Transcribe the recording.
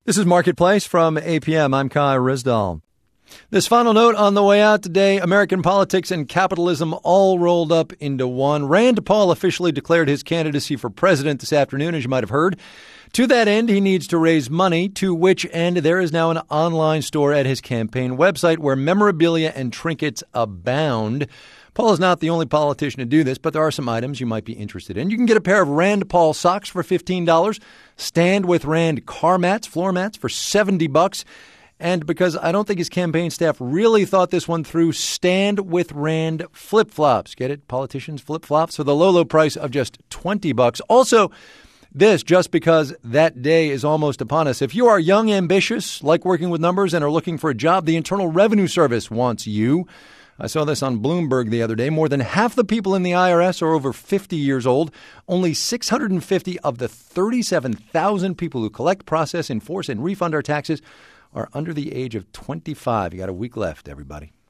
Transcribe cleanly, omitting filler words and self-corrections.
This is Marketplace from APM. I'm Kai Rizdal. This final note on the way out today, American politics and capitalism all rolled up into one. Rand Paul officially declared his candidacy for president this afternoon, as you might have heard. To that end, he needs to raise money, to which end there is now an online store at his campaign website where memorabilia and trinkets abound. Paul is not the only politician to do this, but there are some items you might be interested in. You can get a pair of Rand Paul socks for $15, Stand with Rand car mats, floor mats for $70, and because I don't think his campaign staff really thought this one through, Stand with Rand flip-flops. Get it? Politicians flip-flops for the low, low price of just $20. Also, this just because that day is almost upon us. If you are young, ambitious, like working with numbers, and are looking for a job, the Internal Revenue Service wants you. I saw this on Bloomberg the other day. More than half the people in the IRS are over 50 years old. Only 650 of the 37,000 people who collect, process, enforce, and refund our taxes are under the age of 25. You got a week left, everybody.